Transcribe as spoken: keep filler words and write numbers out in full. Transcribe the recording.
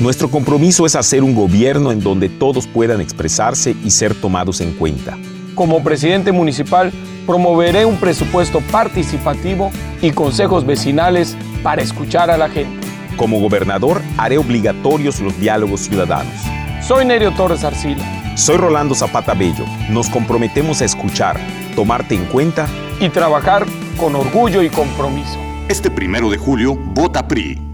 Nuestro compromiso es hacer un gobierno en donde todos puedan expresarse y ser tomados en cuenta. Como presidente municipal, promoveré un presupuesto participativo y consejos vecinales para escuchar a la gente. Como gobernador, haré obligatorios los diálogos ciudadanos. Soy Nerio Torres Arcila. Soy Rolando Zapata Bello. Nos comprometemos a escuchar, tomarte en cuenta y trabajar con orgullo y compromiso. Este primero de julio, vota P R I.